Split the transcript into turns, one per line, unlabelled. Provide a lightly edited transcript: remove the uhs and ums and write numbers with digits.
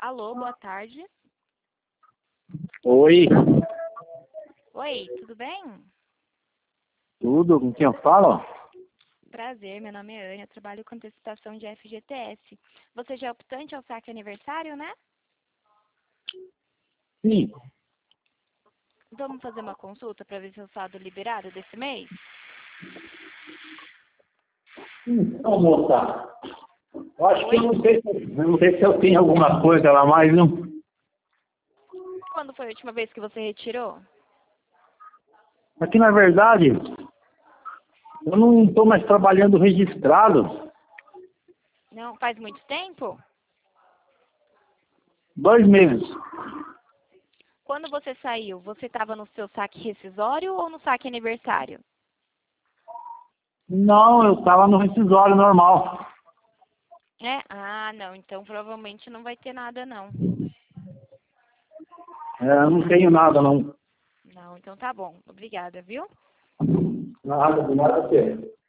Alô, boa tarde.
Oi,
Oi, tudo bem?
tudo? Com quem eu falo?
Prazer, meu nome é Ana, eu trabalho com antecipação de FGTS. Você já é optante ao saque aniversário, né?
Sim.
Vamos fazer uma consulta para ver se o saldo liberado desse mês?
Então, moça, eu acho que
Oi?
eu não sei se eu tenho alguma coisa lá mais, não.
Quando foi a última vez que você retirou?
Aqui, na verdade, eu não estou mais trabalhando registrado.
Não, faz muito tempo?
2 meses.
Quando você saiu, você estava no seu saque rescisório ou no saque aniversário?
Não, eu estava no rescisório normal.
É? Ah, não, então provavelmente não vai ter nada, não.
Eu não tenho nada, não.
Não, então tá bom. Obrigada, viu?
Nada, de nada a ver.